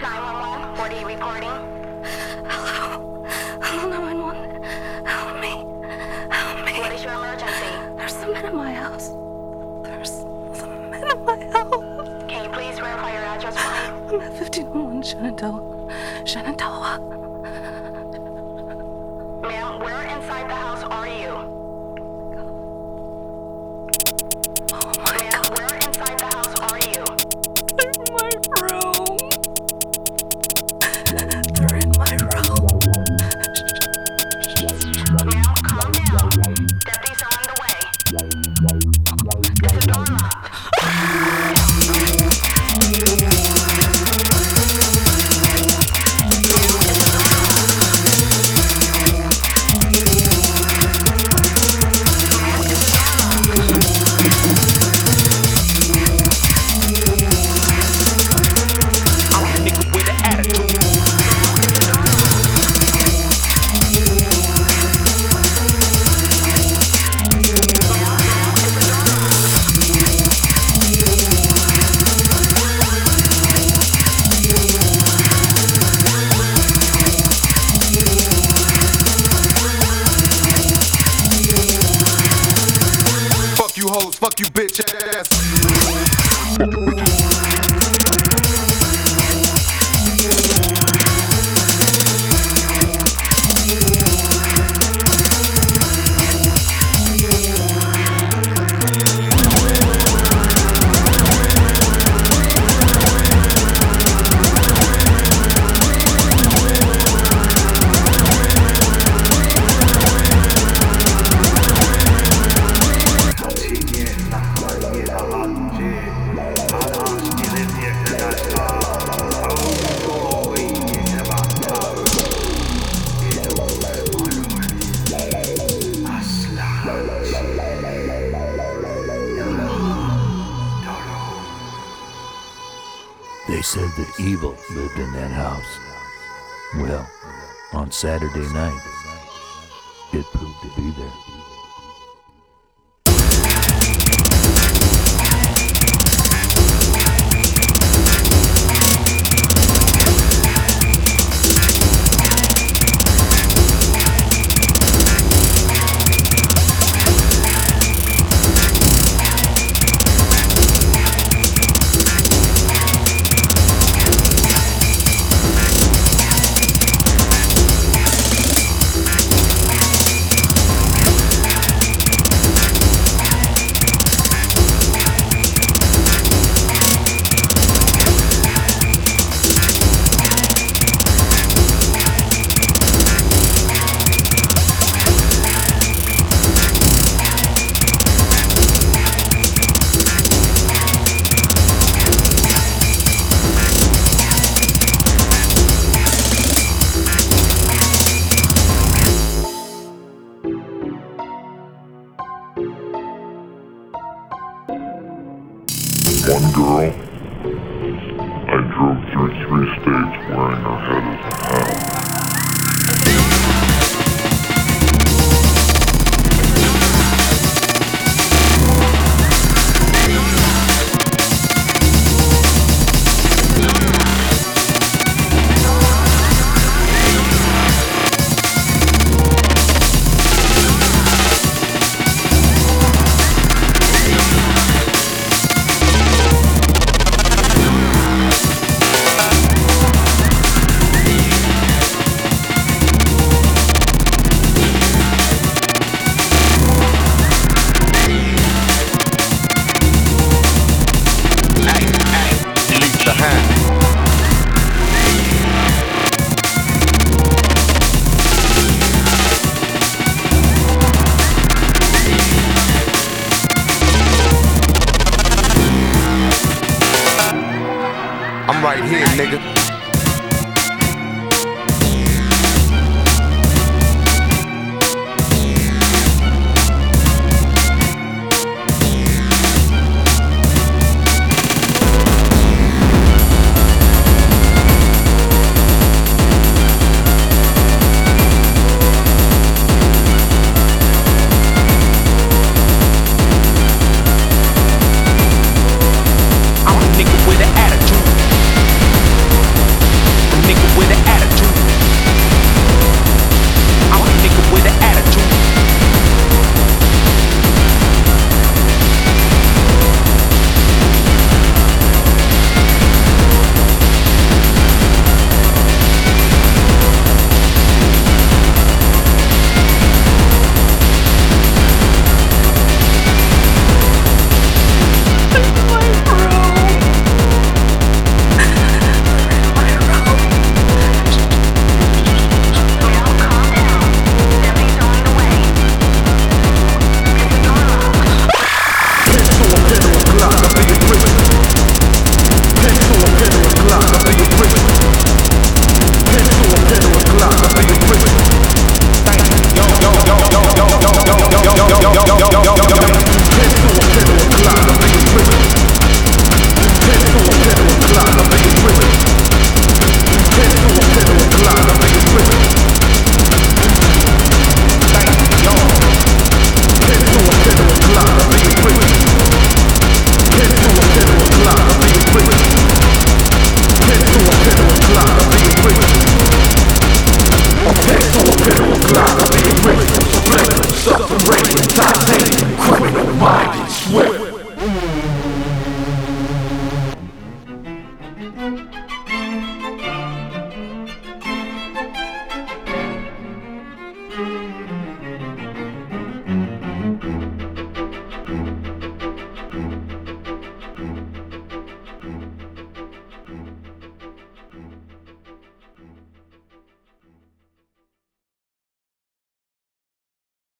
911, what are you reporting? Hello? Hello, 911. Help me. Help me. What is your emergency? There's some men in my house. There's some men in my house. Can you please verify your address for me? I'm at 1501 Shenandoah. Ma'am, where inside the house are you? Oh my Ma'am, God. where inside the house are you? They're in my room. They're in my room. Ma'am, calm down. Deputies are on the way. Is the door locked? Fuck you hoes, fuck you bitch ass. They said that evil lived in that house. Well, on Saturday night, it proved to be there. One girl, I drove through 3 states wearing her head as a hat. I'm right here, nigga.